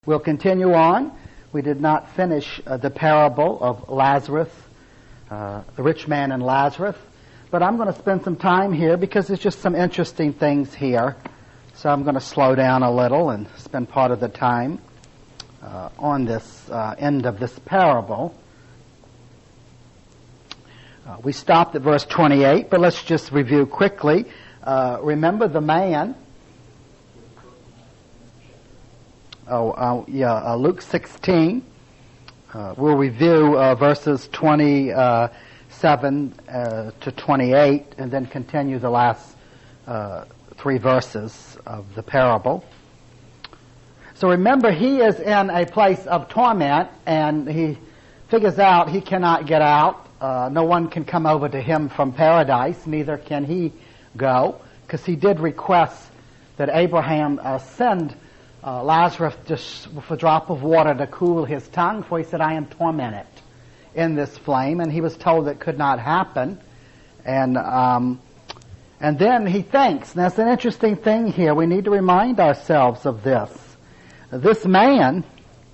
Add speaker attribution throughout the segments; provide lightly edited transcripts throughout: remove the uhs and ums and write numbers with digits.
Speaker 1: We'll continue on. We did not finish the parable of Lazarus, the rich man and Lazarus, but I'm going to spend some time here because there's just some interesting things here. So I'm going to slow down a little and spend part of the time on this end of this parable. We stopped at verse 28, but let's just review quickly. Remember the man. Luke 16. We'll review verses 27 to 28 and then continue the last three verses of the parable. So remember, he is in a place of torment and he figures out he cannot get out. No one can come over to him from paradise, neither can he go, because he did request that Abraham send Lazarus just with a drop of water to cool his tongue, for he said, I am tormented in this flame, and he was told that could not happen. And then he thinks, and that's an interesting thing here, we need to remind ourselves of this. This man,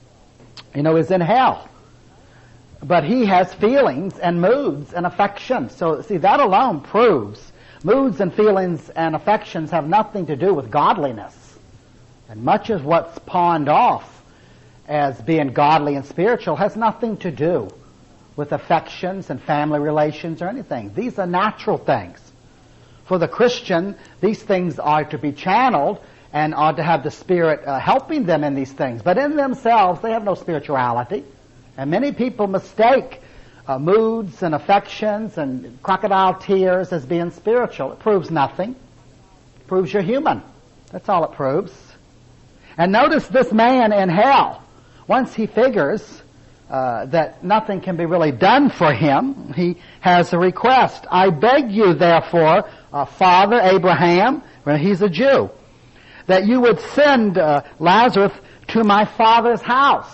Speaker 1: is in hell. But he has feelings and moods and affections. So, see, that alone proves moods and feelings and affections have nothing to do with godliness. And much of what's pawned off as being godly and spiritual has nothing to do with affections and family relations or anything. These are natural things. For the Christian, these things are to be channeled and are to have the Spirit helping them in these things. But in themselves, they have no spirituality. And many people mistake moods and affections and crocodile tears as being spiritual. It proves nothing. It proves you're human. That's all it proves. And notice this man in hell. Once he figures that nothing can be really done for him, he has a request. I beg you, therefore, Father Abraham, well, he's a Jew, that you would send Lazarus to my father's house.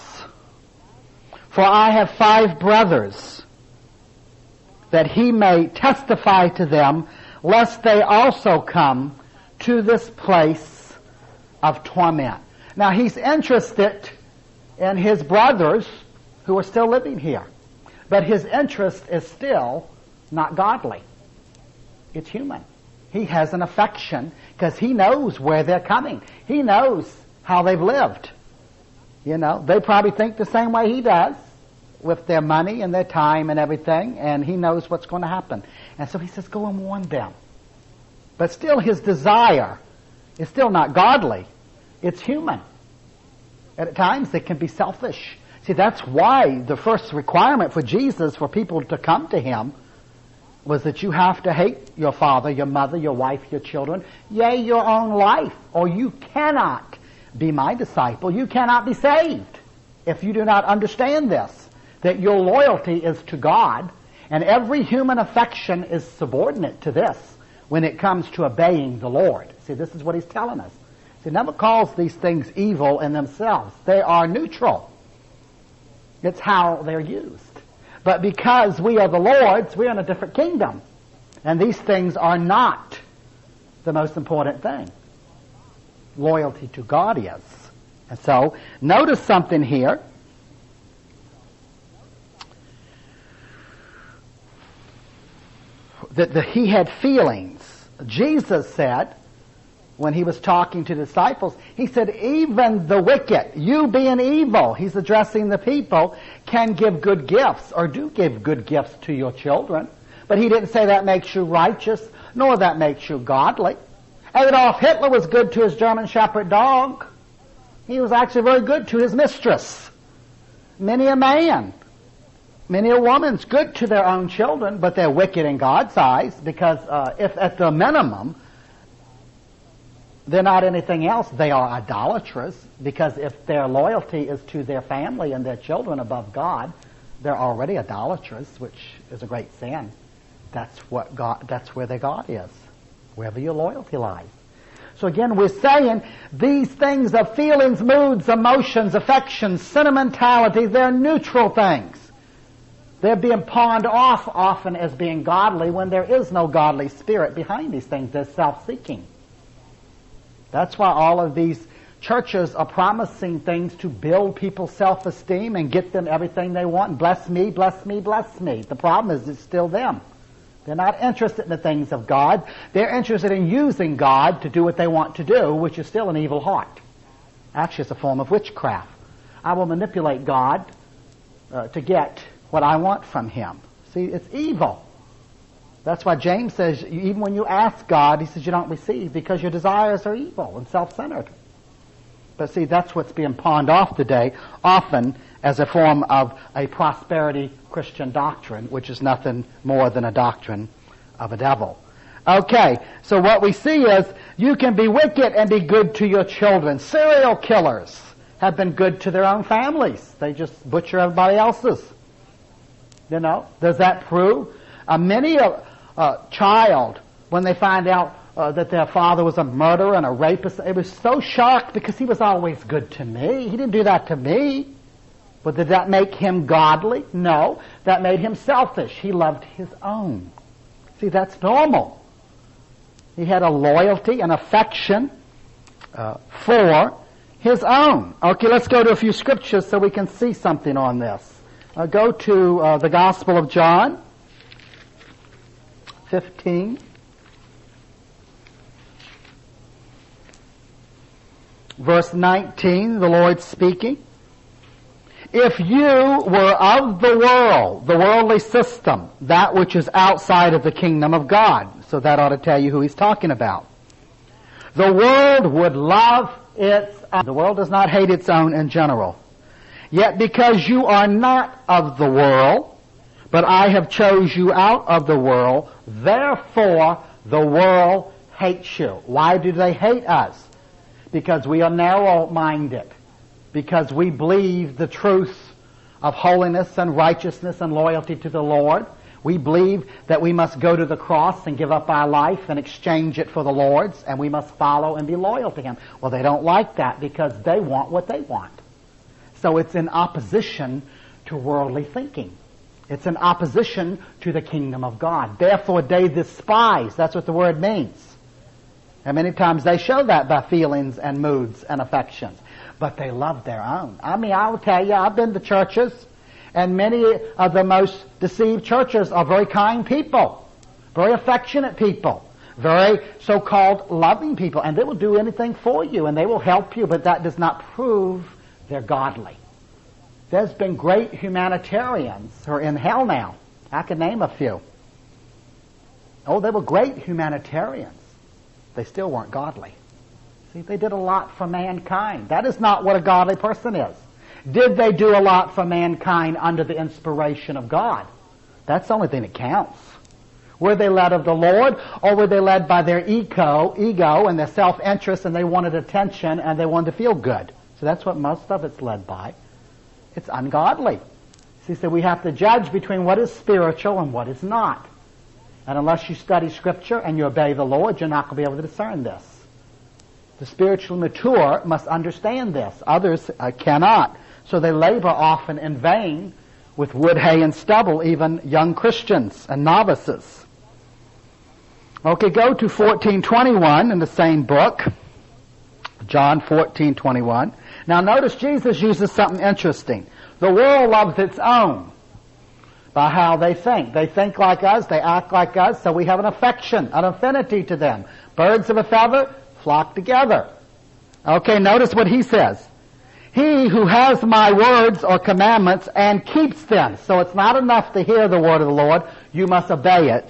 Speaker 1: For I have 5 brothers, that he may testify to them, lest they also come to this place of torment. Now he's interested in his brothers who are still living here. But his interest is still not godly. It's human. He has an affection because he knows where they're coming. He knows how they've lived. They probably think the same way he does, with their money and their time and everything, and he knows what's going to happen. And so he says, go and warn them. But still his desire is still not godly. It's human. And at times it can be selfish. See, that's why the first requirement for Jesus for people to come to him was that you have to hate your father, your mother, your wife, your children, yea, your own life, or you cannot be my disciple. You cannot be saved if you do not understand this, that your loyalty is to God, and every human affection is subordinate to this when it comes to obeying the Lord. See, this is what he's telling us. He never calls these things evil in themselves. They are neutral. It's how they're used. But because we are the Lord's, we're in a different kingdom. And these things are not the most important thing. Loyalty to God is. And so, notice something here. That he had feelings. Jesus said, when he was talking to disciples, he said, even the wicked, you being evil, he's addressing the people, can give good gifts, or do give good gifts to your children. But he didn't say that makes you righteous, nor that makes you godly. Adolf Hitler was good to his German Shepherd dog. He was actually very good to his mistress. Many a man, many a woman's good to their own children, but they're wicked in God's eyes, because if at the minimum they're not anything else, they are idolatrous, because if their loyalty is to their family and their children above God, they're already idolatrous, which is a great sin. That's where their God is, wherever your loyalty lies. So again, we're saying these things of feelings, moods, emotions, affections, sentimentality, they're neutral things. They're being pawned off often as being godly when there is no godly spirit behind these things. They're self-seeking. That's why all of these churches are promising things to build people's self-esteem and get them everything they want. And bless me, bless me, bless me. The problem is it's still them. They're not interested in the things of God. They're interested in using God to do what they want to do, which is still an evil heart. Actually, it's a form of witchcraft. I will manipulate God to get what I want from Him. See, it's evil. That's why James says, even when you ask God, he says you don't receive because your desires are evil and self-centered. But see, that's what's being pawned off today, often as a form of a prosperity Christian doctrine, which is nothing more than a doctrine of a devil. Okay, so what we see is you can be wicked and be good to your children. Serial killers have been good to their own families. They just butcher everybody else's. You know, does that prove? Many a child, when they find out that their father was a murderer and a rapist, it was so shocked because he was always good to me. He didn't do that to me. But did that make him godly? No. That made him selfish. He loved his own. See, that's normal. He had a loyalty and affection for his own. Okay, let's go to a few scriptures so we can see something on this. Go to the Gospel of John, 15. Verse 19, the Lord speaking. If you were of the world, the worldly system, that which is outside of the kingdom of God, so that ought to tell you who he's talking about. The world would love its own. The world does not hate its own in general. Yet because you are not of the world, but I have chose you out of the world, therefore the world hates you. Why do they hate us? Because we are narrow-minded. Because we believe the truth of holiness and righteousness and loyalty to the Lord. We believe that we must go to the cross and give up our life and exchange it for the Lord's, and we must follow and be loyal to Him. Well, they don't like that because they want what they want. So it's in opposition to worldly thinking. It's in opposition to the kingdom of God. Therefore, they despise. That's what the word means. And many times they show that by feelings and moods and affections. But they love their own. I mean, I will tell you, I've been to churches, and many of the most deceived churches are very kind people, very affectionate people, very so-called loving people, and they will do anything for you, and they will help you, but that does not prove they're godly. There's been great humanitarians who are in hell now. I can name a few. Oh, they were great humanitarians. They still weren't godly. See, they did a lot for mankind. That is not what a godly person is. Did they do a lot for mankind under the inspiration of God? That's the only thing that counts. Were they led of the Lord, or were they led by their ego and their self-interest, and they wanted attention and they wanted to feel good? So that's what most of it's led by. It's ungodly. See, so we have to judge between what is spiritual and what is not. And unless you study Scripture and you obey the Lord, you're not going to be able to discern this. The spiritually mature must understand this. Others cannot. So they labor often in vain with wood, hay, and stubble, even young Christians and novices. Okay, go to 14:21 in the same book. John 14:21. Now notice Jesus uses something interesting. The world loves its own by how they think. They think like us, they act like us, so we have an affection, an affinity to them. Birds of a feather flock together. Okay, notice what he says. He who has my words or commandments and keeps them. So it's not enough to hear the word of the Lord, you must obey it.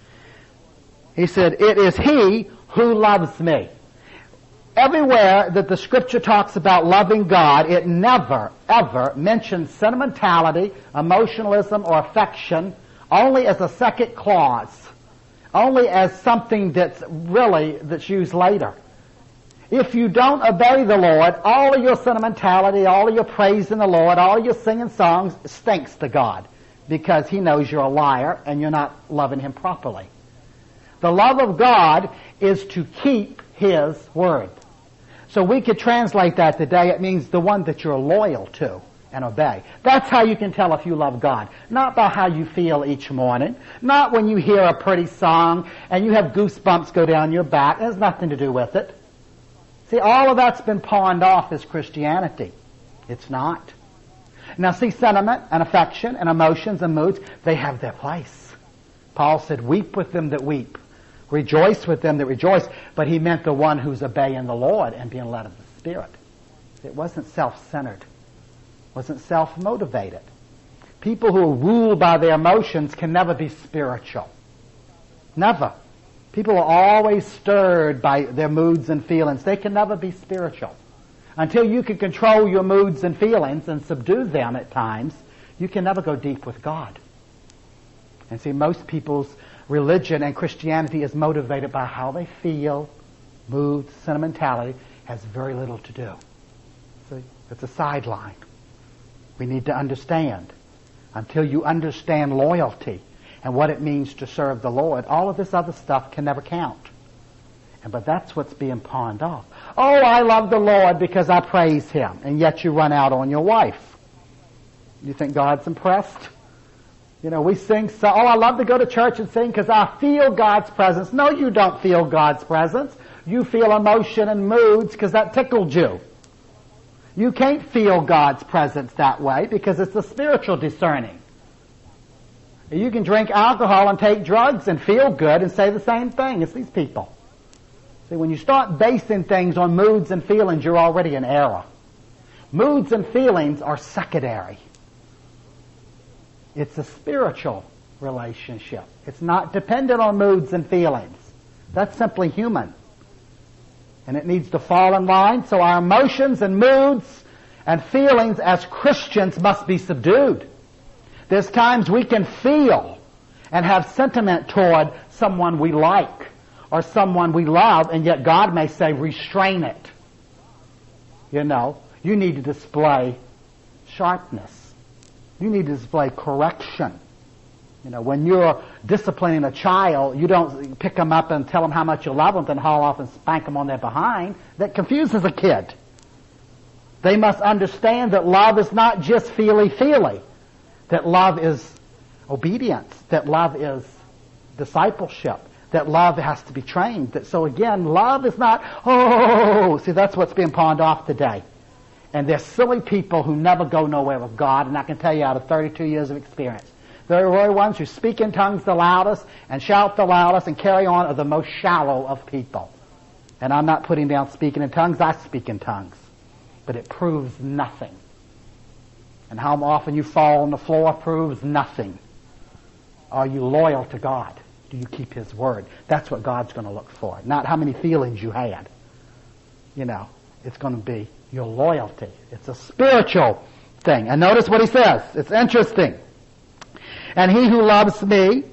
Speaker 1: He said, it is he who loves me. Everywhere that the Scripture talks about loving God, it never, ever mentions sentimentality, emotionalism, or affection only as a second clause, only as something that's used later. If you don't obey the Lord, all of your sentimentality, all of your praise in the Lord, all of your singing songs stinks to God because He knows you're a liar and you're not loving Him properly. The love of God is to keep His word. So we could translate that today. It means the one that you're loyal to and obey. That's how you can tell if you love God. Not by how you feel each morning. Not when you hear a pretty song and you have goosebumps go down your back. It has nothing to do with it. See, all of that's been pawned off as Christianity. It's not. Now see, sentiment and affection and emotions and moods, they have their place. Paul said, weep with them that weep. Rejoice with them that rejoice. But he meant the one who's obeying the Lord and being led of the Spirit. It wasn't self-centered. It wasn't self-motivated. People who are ruled by their emotions can never be spiritual. Never. People are always stirred by their moods and feelings. They can never be spiritual. Until you can control your moods and feelings and subdue them at times, you can never go deep with God. And see, most people's religion and Christianity is motivated by how they feel. Moods, sentimentality has very little to do. See, it's a sideline. We need to understand. Until you understand loyalty and what it means to serve the Lord, all of this other stuff can never count. But that's what's being pawned off. Oh, I love the Lord because I praise Him, and yet you run out on your wife. You think God's impressed? You know, we sing, oh, I love to go to church and sing because I feel God's presence. No, you don't feel God's presence. You feel emotion and moods because that tickled you. You can't feel God's presence that way because it's the spiritual discerning. You can drink alcohol and take drugs and feel good and say the same thing as these people. See, when you start basing things on moods and feelings, you're already in error. Moods and feelings are secondary. It's a spiritual relationship. It's not dependent on moods and feelings. That's simply human. And it needs to fall in line, so our emotions and moods and feelings as Christians must be subdued. There's times we can feel and have sentiment toward someone we like or someone we love, and yet God may say, restrain it. You know, you need to display sharpness. You need to display correction. You know, when you're disciplining a child, you don't pick them up and tell them how much you love them, then haul off and spank them on their behind. That confuses a kid. They must understand that love is not just feely-feely. That love is obedience. That love is discipleship. That love has to be trained. So again, love is not, oh, see, that's what's being pawned off today. And there's silly people who never go nowhere with God, and I can tell you out of 32 years of experience, they're the very ones who speak in tongues the loudest and shout the loudest and carry on are the most shallow of people. And I'm not putting down speaking in tongues, I speak in tongues. But it proves nothing. And how often you fall on the floor proves nothing. Are you loyal to God? Do you keep His word? That's what God's going to look for. Not how many feelings you had. You know, it's going to be your loyalty. It's a spiritual thing. And notice what he says. It's interesting. And he who loves me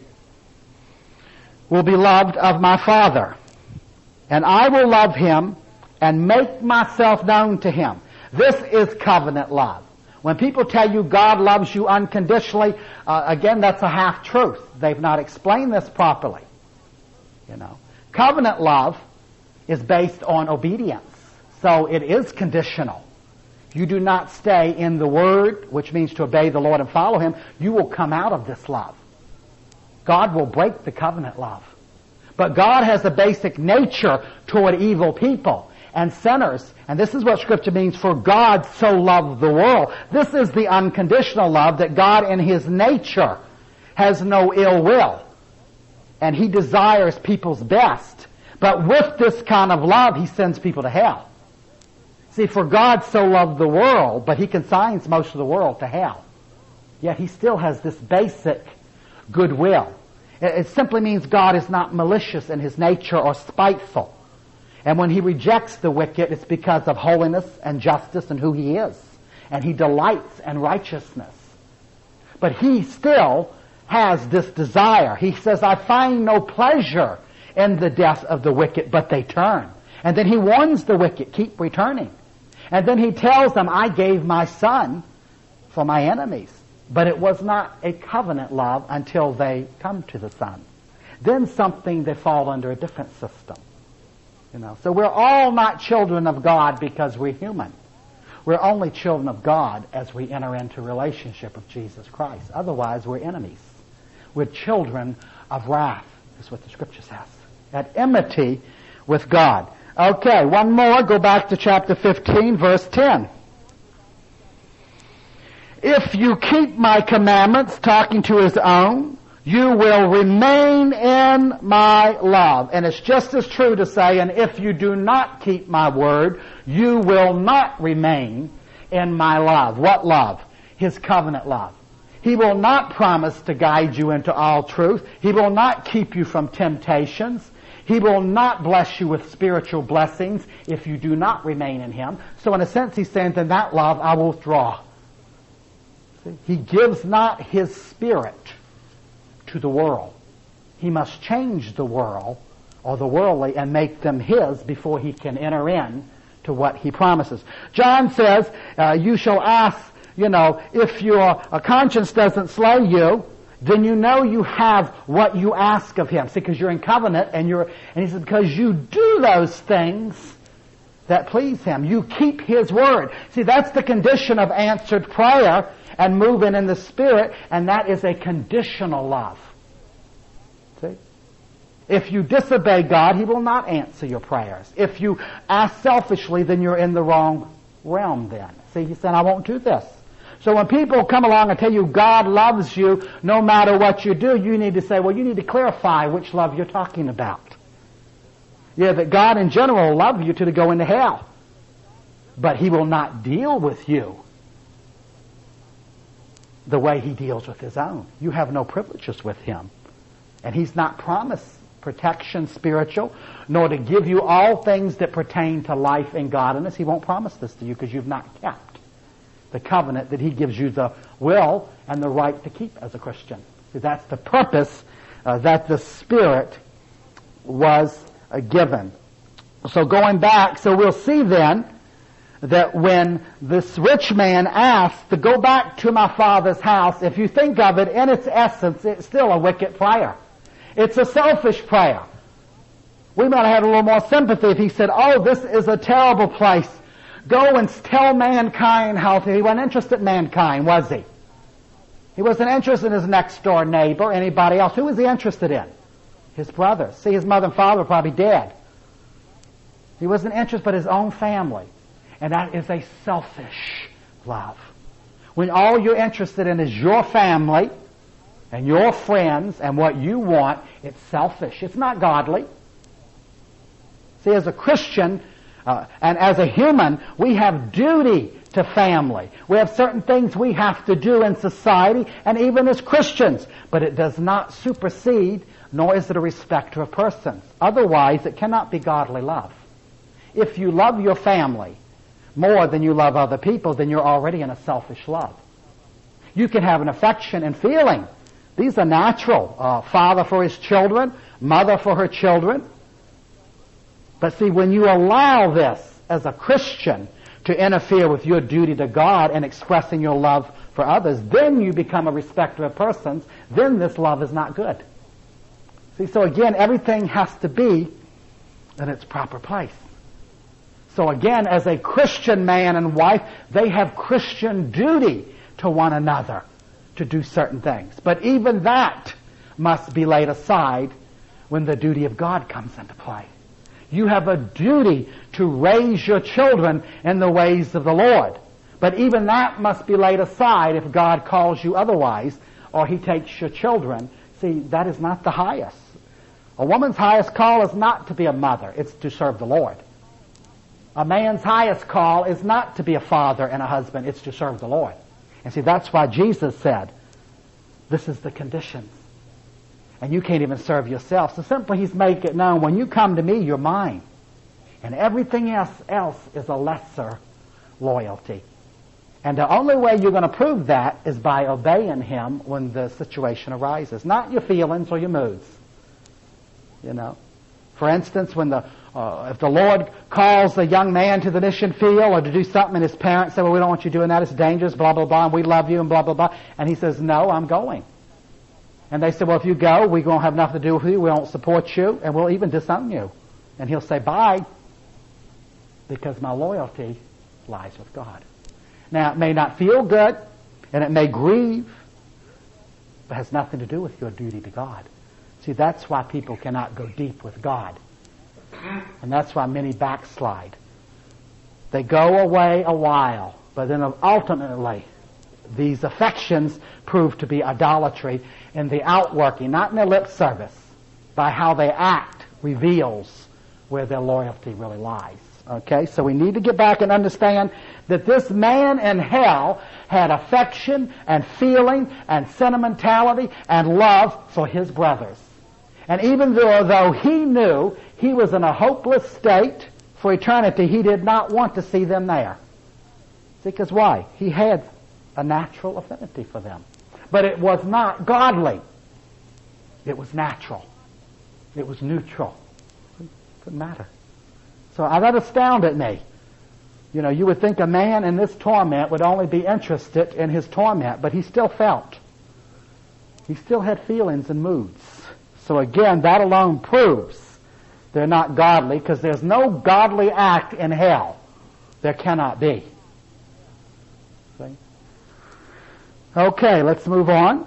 Speaker 1: will be loved of my Father. And I will love him and make myself known to him. This is covenant love. When people tell you God loves you unconditionally, again, that's a half-truth. They've not explained this properly. You know, covenant love is based on obedience. So it is conditional. If you do not stay in the Word, which means to obey the Lord and follow Him, you will come out of this love. God will break the covenant love. But God has a basic nature toward evil people and sinners. And this is what Scripture means, for God so loved the world. This is the unconditional love, that God in His nature has no ill will. And He desires people's best. But with this kind of love, He sends people to hell. See, for God so loved the world, but He consigns most of the world to hell. Yet He still has this basic goodwill. It simply means God is not malicious in His nature or spiteful. And when He rejects the wicked, it's because of holiness and justice and who He is. And He delights in righteousness. But He still has this desire. He says, I find no pleasure in the death of the wicked, but they turn. And then He warns the wicked, keep returning. And then He tells them, I gave my Son for my enemies. But it was not a covenant love until they come to the Son. Then they fall under a different system. You know, so we're all not children of God because we're human. We're only children of God as we enter into relationship with Jesus Christ. Otherwise, we're enemies. We're children of wrath, is what the Scripture says. At enmity with God. Okay, one more. Go back to chapter 15, verse 10. If you keep my commandments, talking to his own, you will remain in my love. And it's just as true to say, and if you do not keep my word, you will not remain in my love. What love? His covenant love. He will not promise to guide you into all truth. He will not keep you from temptations. He will not bless you with spiritual blessings if you do not remain in him. So in a sense, he's saying, then that love I will withdraw. See? He gives not his spirit to the world. He must change the world or the worldly and make them his before he can enter in to what he promises. John says, you shall ask, if your conscience doesn't slay you, then you know you have what you ask of him. See, because you're in covenant and he says, because you do those things that please him. You keep his word. See, that's the condition of answered prayer and moving in the Spirit, and that is a conditional love. See? If you disobey God, he will not answer your prayers. If you ask selfishly, then you're in the wrong realm then. See, he said, I won't do this. So when people come along and tell you God loves you no matter what you do, you need to say, well, you need to clarify which love you're talking about. Yeah, that God in general will love you to go into hell. But he will not deal with you the way he deals with his own. You have no privileges with him. And he's not promised protection spiritual, nor to give you all things that pertain to life and godliness. He won't promise this to you because you've not kept the covenant that he gives you the will and the right to keep as a Christian. See, that's the purpose that the Spirit was given. So going back, so we'll see then that when this rich man asked to go back to my father's house, if you think of it in its essence, it's still a wicked prayer. It's a selfish prayer. We might have had a little more sympathy if he said, oh, this is a terrible place. Go and tell mankind how he wasn't interested in mankind, was he? He wasn't interested in his next door neighbor, anybody else. Who was he interested in? His brothers. See, his mother and father were probably dead. He wasn't interested but his own family. And that is a selfish love. When all you're interested in is your family and your friends and what you want, it's selfish. It's not godly. See, as a Christian and as a human, we have duty to family. We have certain things we have to do in society and even as Christians. But it does not supersede, nor is it a respecter of persons. Otherwise, it cannot be godly love. If you love your family more than you love other people, then you're already in a selfish love. You can have an affection and feeling. These are natural. Father for his children, mother for her children. But see, when you allow this as a Christian to interfere with your duty to God and expressing your love for others, then you become a respecter of persons. Then this love is not good. See, so again, everything has to be in its proper place. So again, as a Christian man and wife, they have Christian duty to one another to do certain things. But even that must be laid aside when the duty of God comes into play. You have a duty to raise your children in the ways of the Lord. But even that must be laid aside if God calls you otherwise or he takes your children. See, that is not the highest. A woman's highest call is not to be a mother. It's to serve the Lord. A man's highest call is not to be a father and a husband. It's to serve the Lord. And see, that's why Jesus said, this is the conditions. And you can't even serve yourself. So simply he's making it known, when you come to me, you're mine. And everything else is a lesser loyalty. And the only way you're going to prove that is by obeying him when the situation arises. Not your feelings or your moods. You know. For instance, when if the Lord calls a young man to the mission field or to do something and his parents say, well, we don't want you doing that, it's dangerous, blah, blah, blah, and we love you and blah, blah, blah. And he says, no, I'm going. And they say, well, if you go, we won't have nothing to do with you, we won't support you, and we'll even disown you. And he'll say, bye, because my loyalty lies with God. Now, it may not feel good, and it may grieve, but it has nothing to do with your duty to God. See, that's why people cannot go deep with God.
Speaker 2: And that's why many backslide. They go away a while, but then ultimately these affections prove to be idolatry in the outworking, not in their lip service. By how they act reveals where their loyalty really lies. Okay, so we need to get back and understand that this man in hell had affection and feeling and sentimentality and love for his brothers. And even though he knew he was in a hopeless state for eternity, he did not want to see them there. See, because why? He had a natural affinity for them. But it was not godly. It was natural. It was neutral. It didn't matter. So that astounded me. You know, you would think a man in this torment would only be interested in his torment, but he still felt. He still had feelings and moods. So again, that alone proves they're not godly, because there's no godly act in hell. There cannot be. See? Okay, let's move on.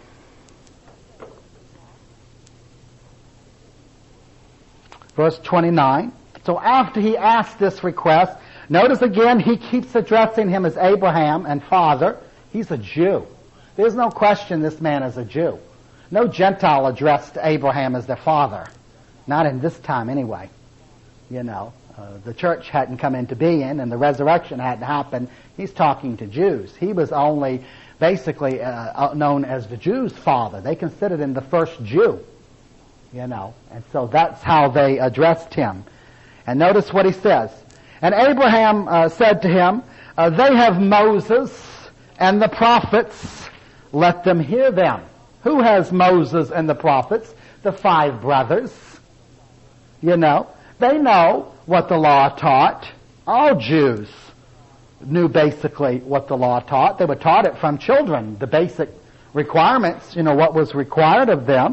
Speaker 2: Verse 29. So after he asked this request, notice again he keeps addressing him as Abraham and father. He's a Jew. There's no question this man is a Jew. No Gentile addressed Abraham as their father. Not in this time anyway. You know, the church hadn't come into being and the resurrection hadn't happened. He's talking to Jews. He was only basically known as the Jews' father. They considered him the first Jew. You know, and so that's how they addressed him. And notice what he says. And Abraham said to him, they have Moses and the prophets. Let them hear them. Who has Moses and the prophets? The 5 brothers. You know, they know what the law taught. All Jews knew basically what the law taught. They were taught it from children, the basic requirements, you know, what was required of them.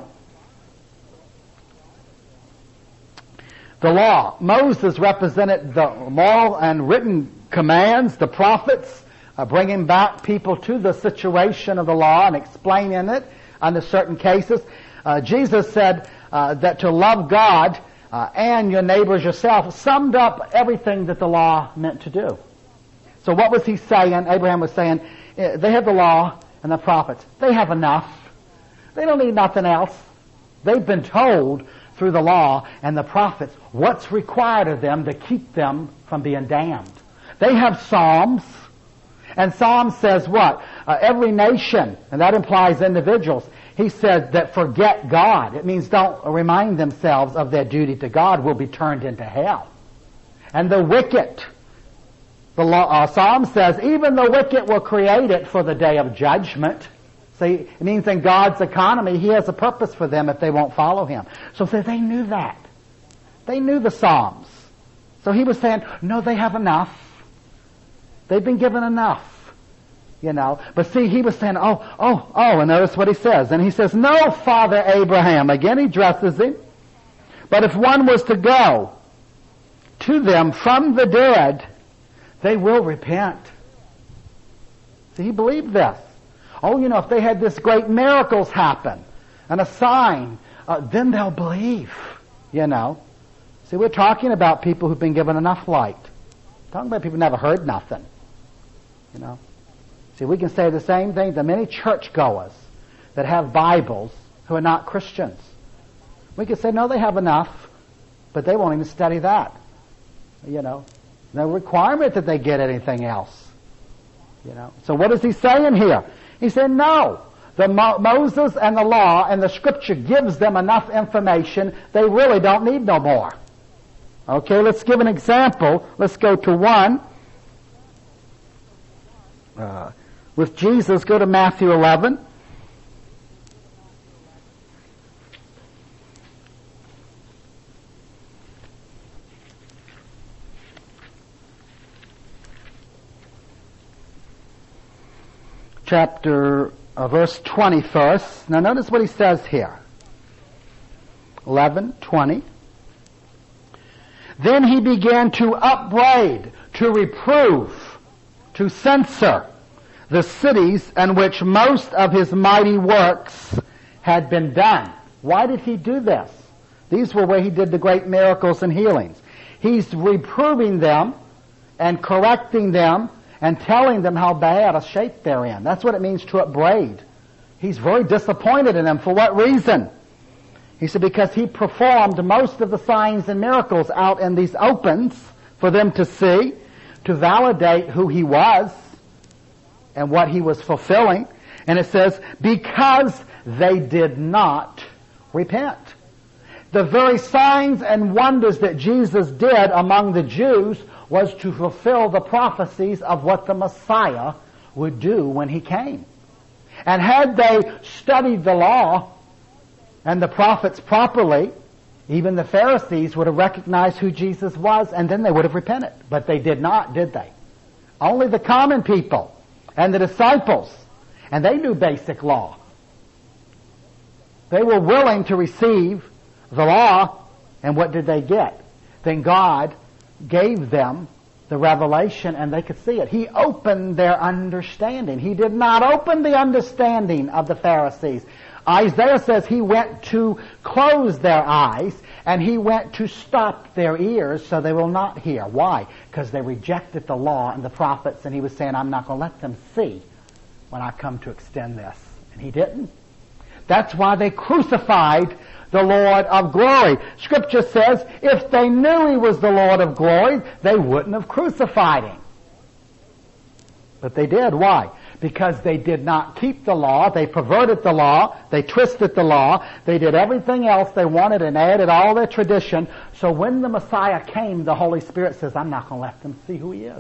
Speaker 2: The law. Moses represented the moral and written commands, the prophets, bringing back people to the situation of the law and explaining it under certain cases. Jesus said that to love God and your neighbors yourself summed up everything that the law meant to do. So what was he saying? Abraham was saying, they have the law and the prophets. They have enough. They don't need nothing else. They've been told through the law and the prophets what's required of them to keep them from being damned. They have Psalms, and Psalms says what? Every nation, and that implies individuals, he said that forget God. It means don't remind themselves of their duty to God, will be turned into hell. And the wicked, Psalm says, even the wicked were created for the day of judgment. See, it means in God's economy, He has a purpose for them if they won't follow Him. So they knew that. They knew the Psalms. So he was saying, no, they have enough. They've been given enough. You know. But see, he was saying, and notice what he says. And he says, no, Father Abraham. Again, he addresses him. But if one was to go to them from the dead, they will repent. See, he believed this. Oh, you know, if they had this great miracles happen and a sign, then they'll believe, you know. See, we're talking about people who've been given enough light. We're talking about people who never heard nothing, you know. See, we can say the same thing to many churchgoers that have Bibles who are not Christians. We can say, no, they have enough, but they won't even study that, you know. No requirement that they get anything else, you know. So what is he saying here? He said, no, Moses and the law and the Scripture gives them enough information. They really don't need no more. Okay, let's give an example. Let's go to one. With Jesus, go to Matthew 11. Verse 20 first. Now notice what he says here. 11:20. Then he began to upbraid, to reprove, to censor the cities in which most of his mighty works had been done. Why did he do this? These were where he did the great miracles and healings. He's reproving them and correcting them and telling them how bad a shape they're in. That's what it means to upbraid. He's very disappointed in them. For what reason? He said because he performed most of the signs and miracles out in these opens for them to see, to validate who he was and what he was fulfilling. And it says, because they did not repent. The very signs and wonders that Jesus did among the Jews was to fulfill the prophecies of what the Messiah would do when he came. And had they studied the law and the prophets properly, even the Pharisees would have recognized who Jesus was, and then they would have repented. But they did not, did they? Only the common people and the disciples, and they knew basic law. They were willing to receive the law, and what did they get? Then God gave them the revelation, and they could see it. He opened their understanding. He did not open the understanding of the Pharisees. Isaiah says he went to close their eyes, and he went to stop their ears so they will not hear. Why? Because they rejected the law and the prophets, and he was saying, I'm not going to let them see when I come to extend this. And he didn't. That's why they crucified the Lord of glory. Scripture says if they knew he was the Lord of glory, they wouldn't have crucified him. But they did. Why? Because they did not keep the law. They perverted the law. They twisted the law. They did everything else they wanted and added all their tradition. So when the Messiah came, the Holy Spirit says, I'm not going to let them see who he is.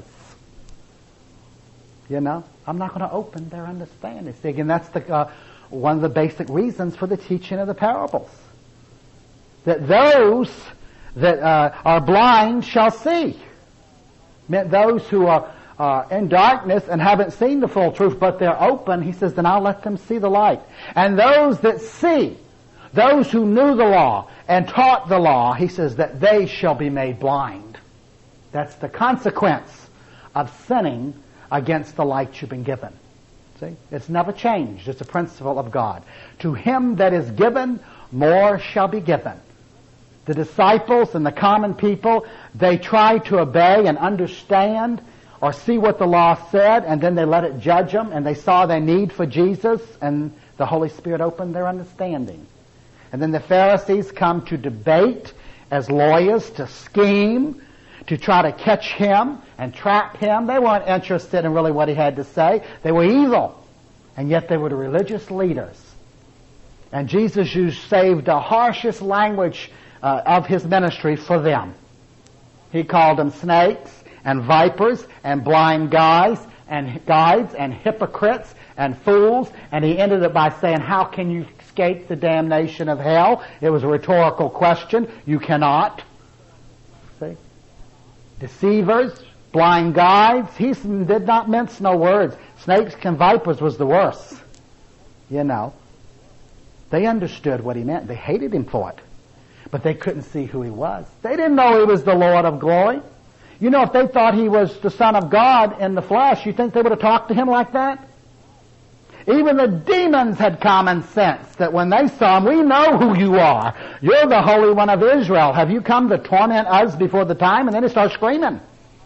Speaker 2: You know? I'm not going to open their understanding. See, again, that's one of the basic reasons for the teaching of the parables. That those that are blind shall see. Meant those who are in darkness and haven't seen the full truth, but they're open, he says, then I'll let them see the light. And those that see, those who knew the law and taught the law, he says that they shall be made blind. That's the consequence of sinning against the light you've been given. See? It's never changed. It's a principle of God. To him that is given, more shall be given. The disciples and the common people, they tried to obey and understand or see what the law said, and then they let it judge them, and they saw their need for Jesus, and the Holy Spirit opened their understanding. And then the Pharisees come to debate as lawyers, to scheme, to try to catch him and trap him. They weren't interested in really what he had to say. They were evil, and yet they were the religious leaders. And Jesus saved the harshest language of his ministry for them. He called them snakes and vipers and blind guides and hypocrites and fools, and he ended it by saying, how can you escape the damnation of hell? It was a rhetorical question. You cannot. See? Deceivers, blind guides. He did not mince no words. Snakes and vipers was the worst. You know. They understood what he meant. They hated him for it. But they couldn't see who he was. They didn't know he was the Lord of glory. You know, if they thought he was the Son of God in the flesh, you think they would have talked to him like that? Even the demons had common sense that when they saw him, we know who you are. You're the Holy One of Israel. Have you come to torment us before the time? And then they start screaming.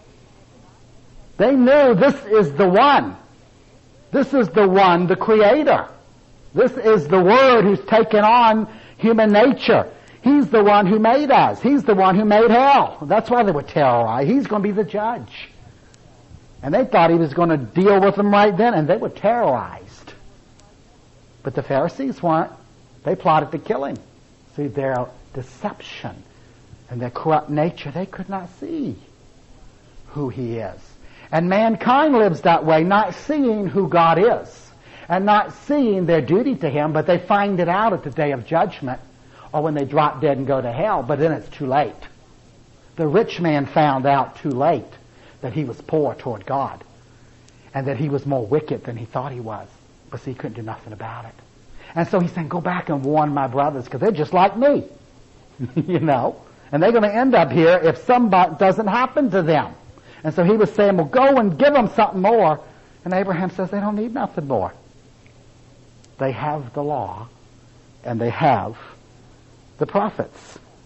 Speaker 2: They knew this is the one. This is the one, the Creator. This is the Word who's taken on human nature. He's the one who made us. He's the one who made hell. That's why they were terrorized. He's going to be the judge. And they thought he was going to deal with them right then, and they were terrorized. But the Pharisees weren't. They plotted to kill him. See, their deception and their corrupt nature, they could not see who he is. And mankind lives that way, not seeing who God is and not seeing their duty to him, but they find it out at the day of judgment or when they drop dead and go to hell, but then it's too late. The rich man found out too late that he was poor toward God and that he was more wicked than he thought he was. But see, he couldn't do nothing about it. And so he's saying, go back and warn my brothers because they're just like me. You know? And they're going to end up here if something doesn't happen to them. And so he was saying, well, go and give them something more. And Abraham says they don't need nothing more. They have the law and they have the prophets.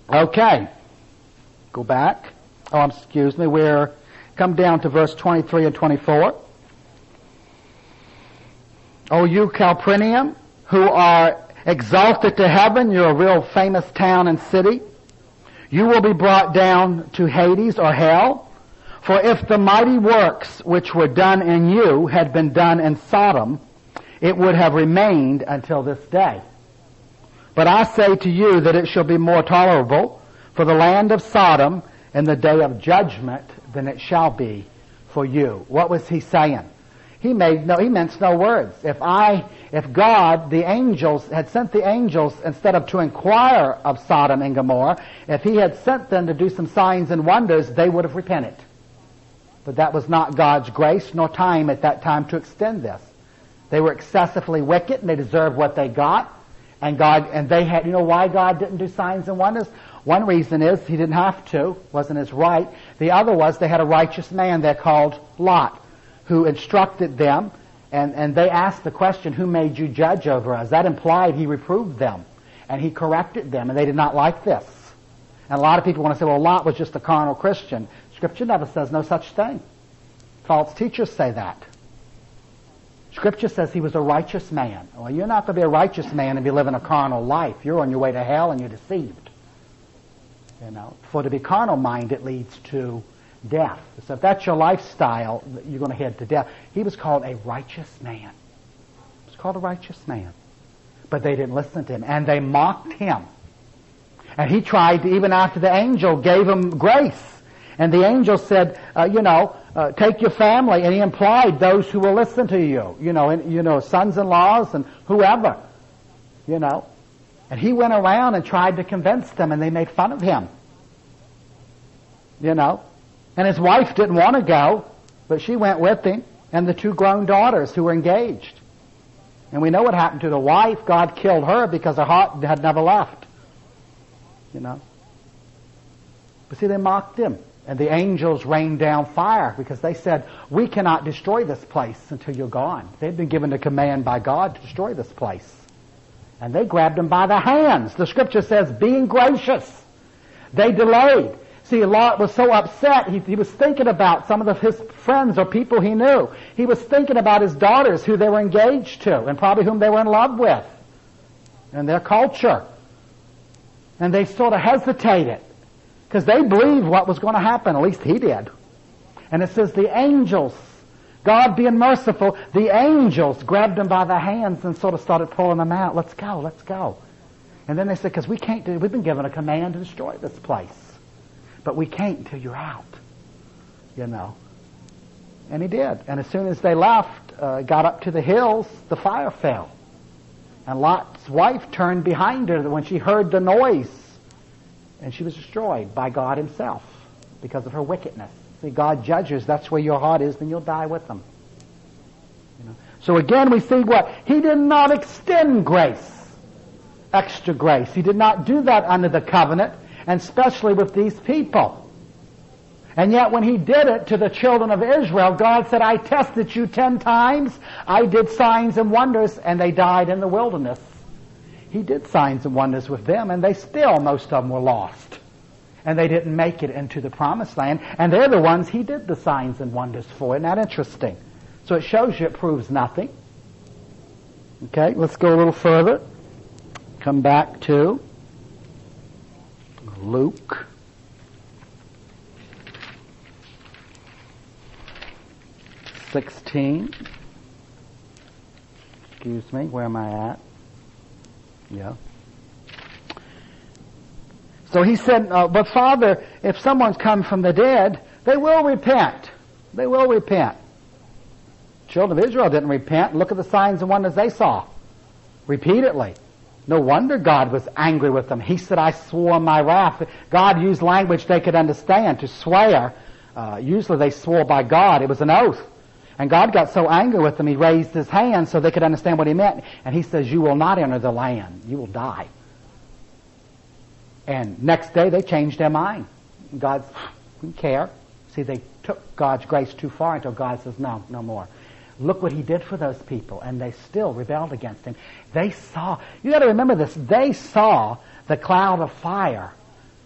Speaker 2: Okay. Go back. Excuse me. We're come down to verse 23 and 24. O you Calpurnium, who are exalted to heaven, you're a real famous town and city, you will be brought down to Hades or hell. For if the mighty works which were done in you had been done in Sodom, it would have remained until this day. But I say to you that it shall be more tolerable for the land of Sodom in the day of judgment than it shall be for you. What was he saying? He minced no words. If God, the angels, had sent the angels instead of to inquire of Sodom and Gomorrah, if he had sent them to do some signs and wonders, they would have repented. But that was not God's grace nor time at that time to extend this. They were excessively wicked and they deserved what they got. And they had, you know why God didn't do signs and wonders? One reason is he didn't have to, wasn't his right. The other was they had a righteous man there called Lot, who instructed them, and they asked the question, who made you judge over us? That implied he reproved them, and he corrected them, and they did not like this. And a lot of people want to say, well, Lot was just a carnal Christian. Scripture never says no such thing. False teachers say that. Scripture says he was a righteous man. Well, you're not going to be a righteous man and be living a carnal life. You're on your way to hell and you're deceived. You know, for to be carnal-minded leads to death. So if that's your lifestyle, you're going to head to death. He was called a righteous man. He was called a righteous man. But they didn't listen to him, and they mocked him. And he tried to, even after the angel gave him grace. And the angel said, take your family, and he implied those who will listen to you, sons-in-laws and whoever, And he went around and tried to convince them, and they made fun of him, And his wife didn't want to go, but she went with him, and the two grown daughters who were engaged. And we know what happened to the wife. God killed her because her heart had never left, But see, they mocked him. And the angels rained down fire because they said, we cannot destroy this place until you're gone. They'd been given the command by God to destroy this place. And they grabbed him by the hands. The scripture says, being gracious. They delayed. See, Lot was so upset, he was thinking about some of his friends or people he knew. He was thinking about his daughters who they were engaged to and probably whom they were in love with and their culture. And they sort of hesitated because they believed what was going to happen. At least he did. And it says the angels, God being merciful, the angels grabbed him by the hands and sort of started pulling him out. Let's go, let's go. And then they said, because we've been given a command to destroy this place. But we can't until you're out, And he did. And as soon as they left, got up to the hills, the fire fell. And Lot's wife turned behind her when she heard the noise. And she was destroyed by God himself because of her wickedness. See, God judges. That's where your heart is, then you'll die with them. So again, we see what? He did not extend grace, extra grace. He did not do that under the covenant, and especially with these people. And yet when he did it to the children of Israel, God said, I tested you 10 times. I did signs and wonders, and they died in the wilderness. He did signs and wonders with them, and they still, most of them were lost. And they didn't make it into the promised land. And they're the ones he did the signs and wonders for. Isn't that interesting? So it shows you it proves nothing. Okay, let's go a little further. Come back to Luke. (16). Excuse me, where am I at? Yeah. So he said, but Father, if someone's come from the dead, they will repent. They will repent. Children of Israel didn't repent. Look at the signs and wonders they saw. Repeatedly. No wonder God was angry with them. He said, I swore in my wrath. God used language they could understand to swear. Usually they swore by God. It was an oath. And God got so angry with them, he raised his hand so they could understand what he meant. And he says, you will not enter the land. You will die. And next day they changed their mind. God didn't care. See, they took God's grace too far until God says, no, no more. Look what he did for those people, and they still rebelled against him. They saw, you got to remember this, they saw the cloud of fire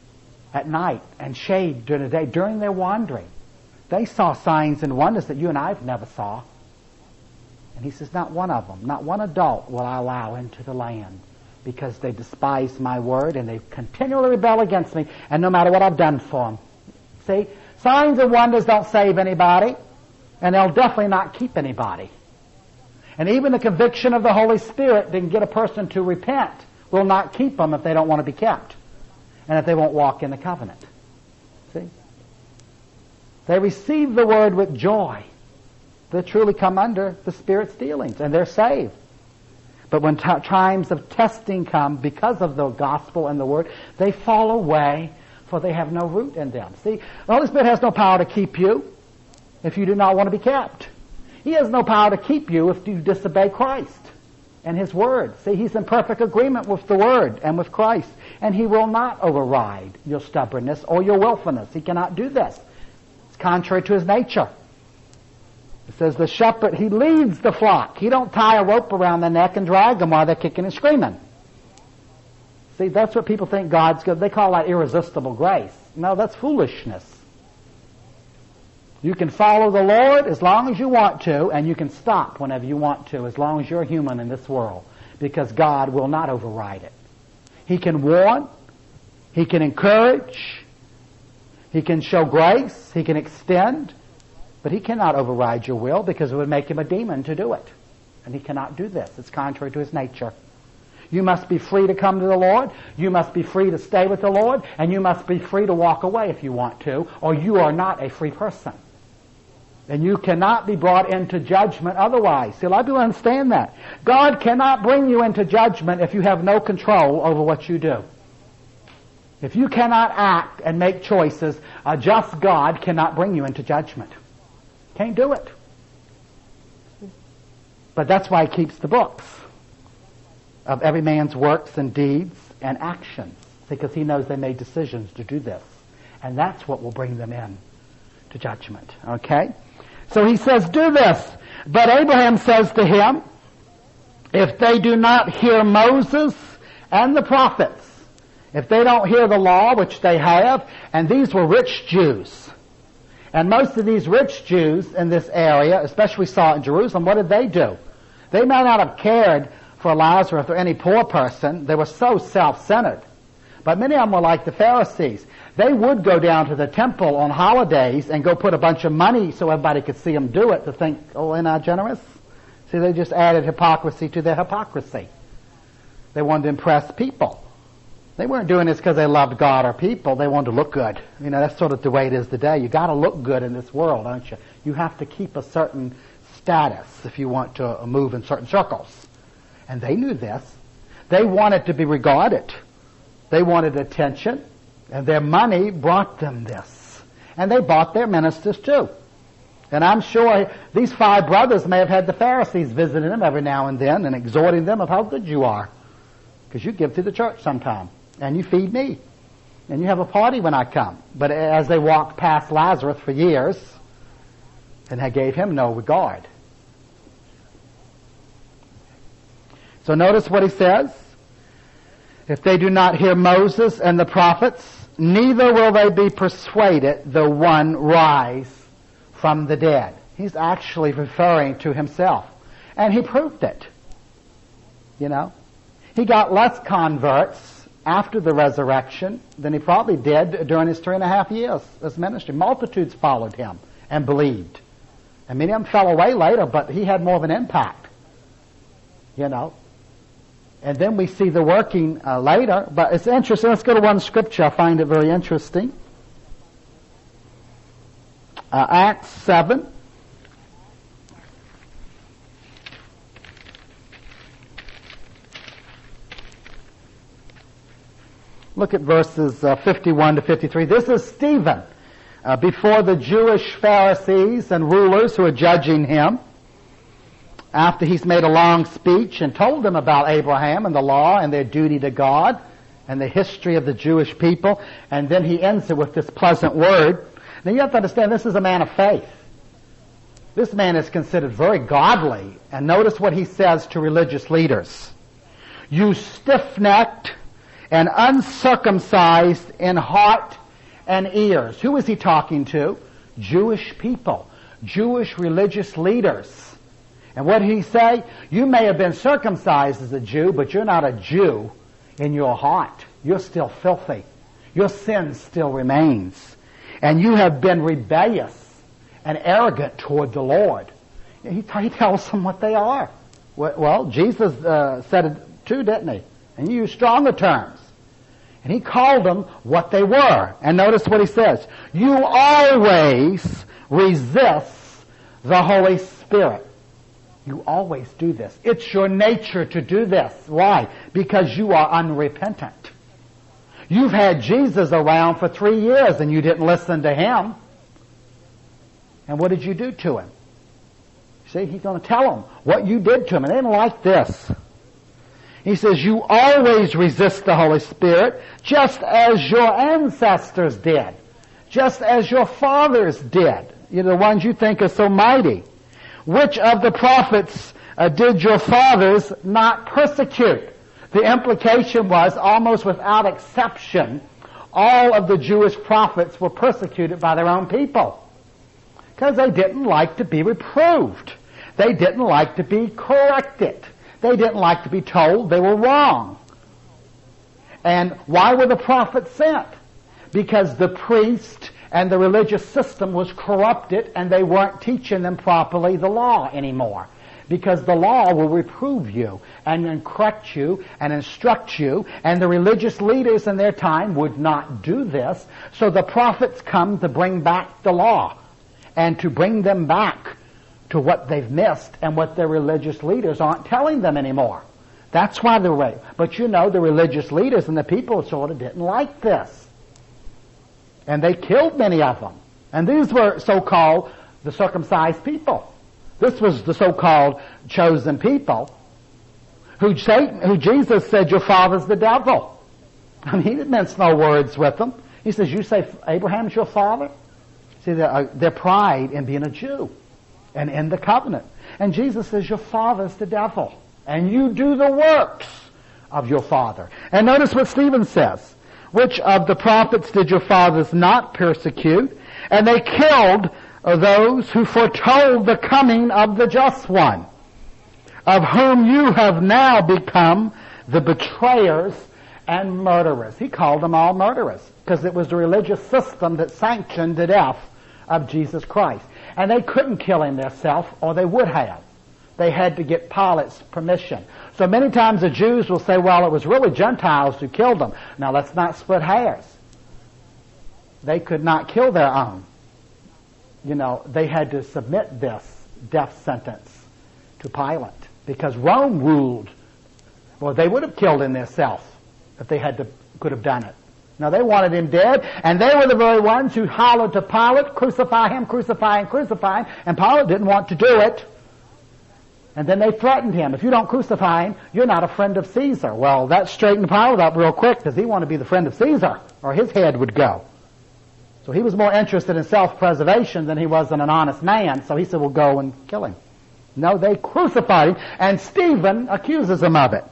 Speaker 2: at night and shade during the day. During their wandering, they saw signs and wonders that you and I have never saw. And he says, not one of them, not one adult will I allow into the land, because they despise my word and they continually rebel against me, and no matter what I've done for them. See, signs and wonders don't save anybody, and they'll definitely not keep anybody. And even the conviction of the Holy Spirit didn't get a person to repent, will not keep them if they don't want to be kept, and if they won't walk in the covenant. See? They receive the word with joy. They truly come under the Spirit's dealings, and they're saved. But when times of testing come because of the gospel and the word, they fall away, for they have no root in them. See, the Holy Spirit has no power to keep you if you do not want to be kept. He has no power to keep you if you disobey Christ and His word. See, He's in perfect agreement with the word and with Christ, and He will not override your stubbornness or your willfulness. He cannot do this. It's contrary to His nature. It says the shepherd, he leads the flock. He don't tie a rope around their neck and drag them while they're kicking and screaming. See, that's what people think God's good. They call that irresistible grace. No, that's foolishness. You can follow the Lord as long as you want to, and you can stop whenever you want to, as long as you're human in this world, because God will not override it. He can warn, He can encourage, He can show grace, He can extend, but He cannot override your will, because it would make Him a demon to do it. And He cannot do this. It's contrary to His nature. You must be free to come to the Lord. You must be free to stay with the Lord. And you must be free to walk away if you want to, or you are not a free person. And you cannot be brought into judgment otherwise. See, a lot of people understand that. God cannot bring you into judgment if you have no control over what you do. If you cannot act and make choices, a just God cannot bring you into judgment. Can't do it. But that's why He keeps the books of every man's works and deeds and actions, because He knows they made decisions to do this. And that's what will bring them in to judgment. Okay? So He says, do this. But Abraham says to him, if they do not hear Moses and the prophets, if they don't hear the law, which they have, and these were rich Jews, and most of these rich Jews in this area, especially we saw it in Jerusalem, what did they do? They may not have cared for Lazarus or any poor person. They were so self-centered. But many of them were like the Pharisees. They would go down to the temple on holidays and go put a bunch of money so everybody could see them do it, to think, oh, they're not generous. See, they just added hypocrisy to their hypocrisy. They wanted to impress people. They weren't doing this because they loved God or people. They wanted to look good. You know, that's sort of the way it is today. You got to look good in this world, don't you? You have to keep a certain status if you want to move in certain circles. And they knew this. They wanted to be regarded. They wanted attention, and their money brought them this. And they bought their ministers too. And I'm sure these 5 brothers may have had the Pharisees visiting them every now and then and exhorting them of how good you are, because you give to the church sometime. And you feed me. And you have a party when I come. But as they walked past Lazarus for years, and they gave him no regard. So notice what he says. If they do not hear Moses and the prophets, neither will they be persuaded though one rise from the dead. He's actually referring to himself. And he proved it. You know. He got less converts after the resurrection than he probably did during his 3.5 years as ministry. Multitudes followed him and believed. And many of them fell away later, but he had more of an impact. You know. And then we see the working later. But it's interesting. Let's go to one scripture. I find it very interesting. Acts 7. Look at verses 51 to 53. This is Stephen before the Jewish Pharisees and rulers who are judging him, after he's made a long speech and told them about Abraham and the law and their duty to God and the history of the Jewish people. And then he ends it with this pleasant word. Now you have to understand, this is a man of faith. This man is considered very godly. And notice what he says to religious leaders. You stiff-necked and uncircumcised in heart and ears. Who is he talking to? Jewish people, Jewish religious leaders. And what did he say? You may have been circumcised as a Jew, but you're not a Jew in your heart. You're still filthy. Your sin still remains. And you have been rebellious and arrogant toward the Lord. He tells them what they are. Well, Jesus said it too, didn't he? And he used stronger terms. And he called them what they were. And notice what he says. You always resist the Holy Spirit. You always do this. It's your nature to do this. Why? Because you are unrepentant. You've had Jesus around for 3 years and you didn't listen to him. And what did you do to him? See, he's going to tell them what you did to him. And they didn't like this. He says, you always resist the Holy Spirit just as your ancestors did. Just as your fathers did. You know, the ones you think are so mighty. Which of the prophets did your fathers not persecute? The implication was, almost without exception, all of the Jewish prophets were persecuted by their own people. Because they didn't like to be reproved. They didn't like to be corrected. They didn't like to be told they were wrong. And why were the prophets sent? Because the priest and the religious system was corrupted and they weren't teaching them properly the law anymore. Because the law will reprove you and correct you and instruct you, and the religious leaders in their time would not do this. So the prophets come to bring back the law and to bring them back to what they've missed and what their religious leaders aren't telling them anymore. That's why they're right. But you know, the religious leaders and the people sort of didn't like this. And they killed many of them. And these were so-called the circumcised people. This was the so-called chosen people who Jesus said, your father's the devil. I mean, he didn't mince no words with them. He says, you say Abraham's your father? See, their pride in being a Jew and in the covenant. And Jesus says, your father's the devil. And you do the works of your father. And notice what Stephen says. Which of the prophets did your fathers not persecute? And they killed those who foretold the coming of the just one, of whom you have now become the betrayers and murderers. He called them all murderers because it was the religious system that sanctioned the death of Jesus Christ. And they couldn't kill him themselves, or they would have. They had to get Pilate's permission. So many times the Jews will say, well, it was really Gentiles who killed them. Now let's not split hairs. They could not kill their own. You know, they had to submit this death sentence to Pilate because Rome ruled. Well, they would have killed him themselves if they could have done it. Now they wanted him dead, and they were the very ones who hollered to Pilate, crucify him, crucify him, crucify him, and Pilate didn't want to do it. And then they threatened him, if you don't crucify him, you're not a friend of Caesar. Well, that straightened Pilate up real quick because he wanted to be the friend of Caesar, or his head would go. So he was more interested in self-preservation than he was in an honest man, so he said, well, go and kill him. No, they crucified him, and Stephen accuses him of it.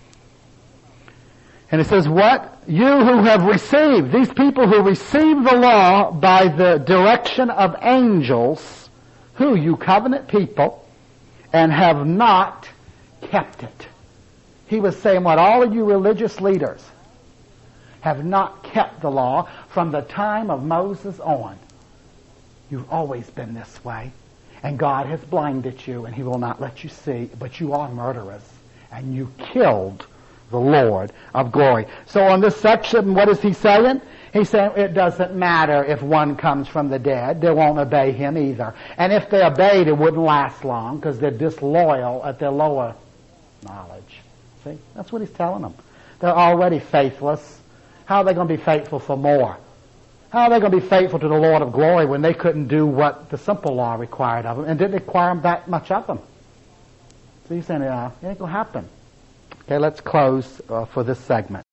Speaker 2: And it says, what? You who have received, these people who receive the law by the direction of angels, who, you covenant people, and have not kept it. He was saying what all of you religious leaders have not kept the law from the time of Moses on. You've always been this way. And God has blinded you and he will not let you see. But you are murderers. And you killed the Lord of glory. So on this section, what is he saying? He's saying it doesn't matter if one comes from the dead. They won't obey him either. And if they obeyed, it wouldn't last long because they're disloyal at their lower knowledge. See? That's what he's telling them. They're already faithless. How are they going to be faithful for more? How are they going to be faithful to the Lord of glory when they couldn't do what the simple law required of them and didn't require them that much of them? So he's saying, it ain't going to happen. Okay, let's close for this segment.